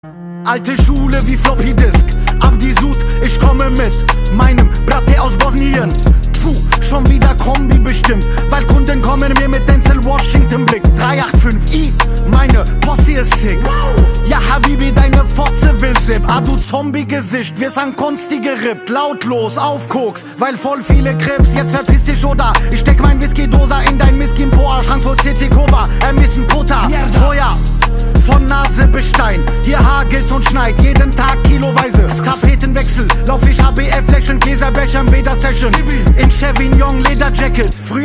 Alte Schule wie Floppy Disk, Abdi Sud, ich komme mit meinem Bratte aus Bosnien. Tfu, schon wieder Kombi bestimmt, weil Kunden kommen mir mit Denzel Washington Blick. 385i, meine Posse ist sick. Ja Habibi, deine Fotze will Sip. Ah du Zombie-Gesicht, wir sind Konsti gerippt. Lautlos, auf Koks, weil voll viele Krips. Jetzt verpiss dich oder ich steck mein Whisky-Doser in dein Miskin-Poa. Frankfurt City Kova, ermissen Kota. Feuer von Nase bis Stein, hier hagelt's und schneit, jeden Tag kiloweise. Tapetenwechsel, lauf ich HBF Flaschen, Gläserbecher, Beda Session. In Chevignon Lederjacket.